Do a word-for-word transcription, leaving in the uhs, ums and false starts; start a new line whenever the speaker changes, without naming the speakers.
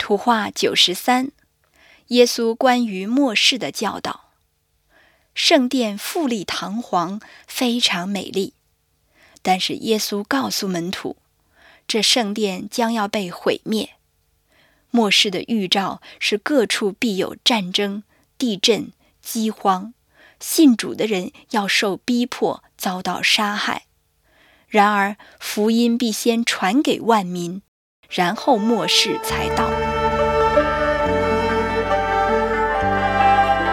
图画九十三，耶稣关于末世的教导。圣殿富丽堂皇，非常美丽，但是耶稣告诉门徒，这圣殿将要被毁灭。末世的预兆是各处必有战争、地震、饥荒，信主的人要受逼迫，遭到杀害。然而福音必先传给万民，然后末世才到。